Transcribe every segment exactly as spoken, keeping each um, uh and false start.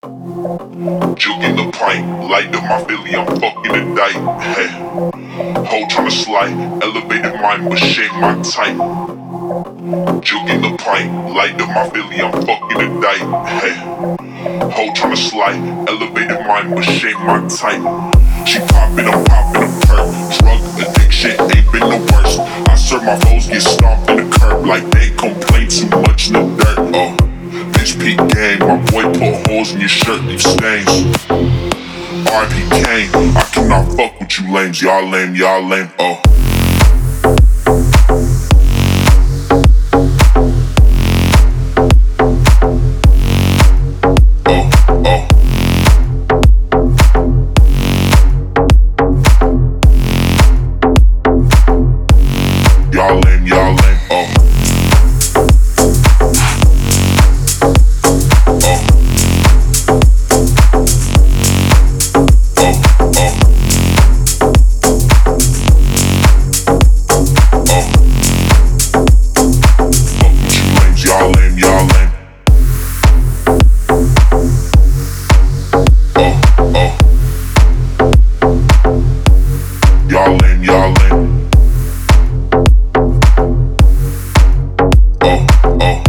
Juking the pint, light up my Philly, I'm fucking a dyke. Hey, hoe tryna slide, elevated mind, but shake my type. Juking the pint, light up my Philly, I'm fucking a dyke. Hey, hoe tryna slide, elevated mind, but shake my type. She poppin', I'm poppin' a perk. Drug addiction ain't been the worst. I serve my foes, get stomped in the curb like they complain too much in the dirt. Oh. Bitch peak game, my boy put holes in your shirt, leave stains. R I P Kane, I cannot fuck with you lames, y'all lame, y'all lame, oh. Oh, oh. Y'all lame, y'all lame, oh. Y'all lame, y'all lame. Oh, oh.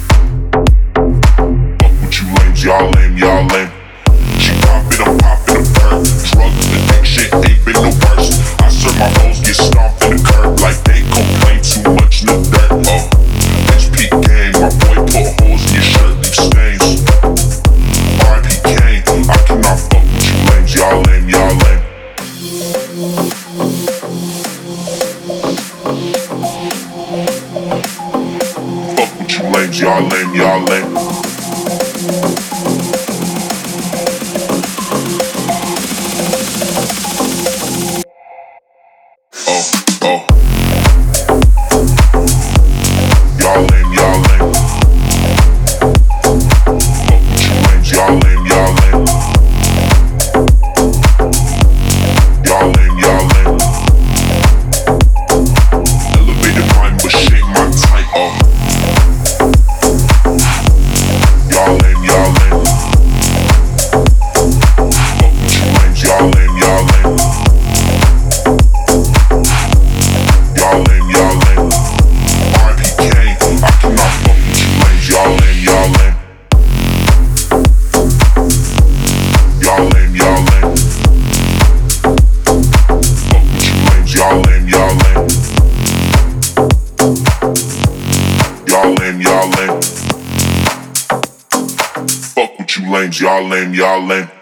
Fuck with you lames, y'all lame, y'all lame. She poppin', I'm poppin' a perk. Drug addiction ain't been the worst. I serve my hoes, get stomped in the curb like they complain too much in the dirt. Oh, bitch peak game, my boy put holes in your shirt, leave stains. R I P Kane, I cannot fuck with you lames, y'all lame, y'all lame. Fuck with you lames, y'all lame, y'all lame. Oh, oh. Y'all lame, y'all lame. Fuck with you lames, y'all lame, y'all lame. Y'all lame, y'all lame. Elevated mind, but shake my type, oh. Y'all lame, y'all lame. Fuck with you lames, y'all lame, y'all lame. Y'all lame, y'all lame. R I P Kane, I cannot fuck with you lames, y'all lame, y'all lame. Y'all lame, y'all lame. Fuck with you lames, y'all lame, y'all lame. Y'all lame, y'all lame. Fuck with you lames, y'all lame, y'all lame.